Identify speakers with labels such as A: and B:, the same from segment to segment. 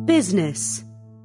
A: Business.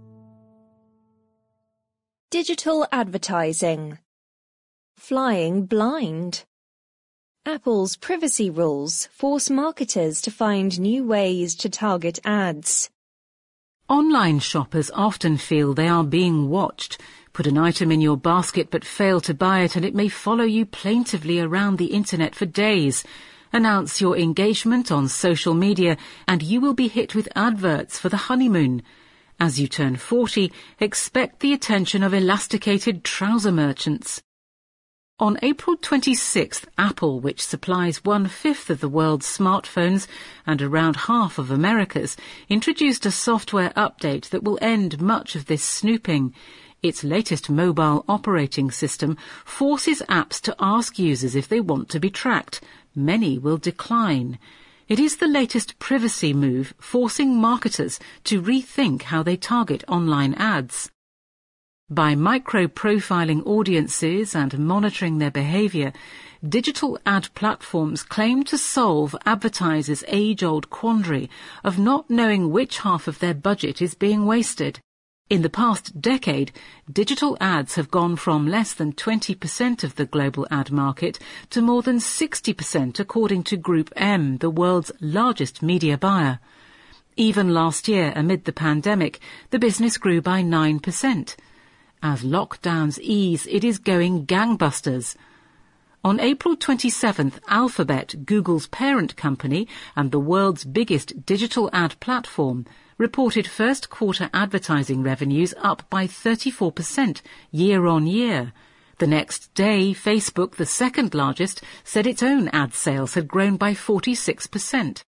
B: Digital advertising. Flying blind. Apple's privacy rules force marketers to find new ways to target ads.
C: Online shoppers often feel they are being watched. Put an item in your basket but fail to buy it and it may follow you plaintively around the internet for days. Announce your engagement on social media and you will be hit with adverts for the honeymoon. As you turn 40, expect the attention of elasticated trouser merchants. On April 26th, Apple, which supplies 1/5 of the world's smartphones and around half of America's, introduced a software update that will end much of this snooping. Its latest mobile operating system forces apps to ask users if they want to be tracked. Many will decline. It is the latest privacy move forcing marketers to rethink how they target online ads. By micro-profiling audiences and monitoring their behavior, digital ad platforms claim to solve advertisers' age-old quandary of not knowing which half of their budget is being wasted. In the past decade, digital ads have gone from less than 20% of the global ad market to more than 60% according to Group M, the world's largest media buyer. Even last year, amid the pandemic, the business grew by 9%. As lockdowns ease, it is going gangbusters. On April 27th, Alphabet, Google's parent company and the world's biggest digital ad platform, reported first-quarter advertising revenues up by 34% year-on-year. The next day, Facebook, the second largest, said its own ad sales had grown by 46%.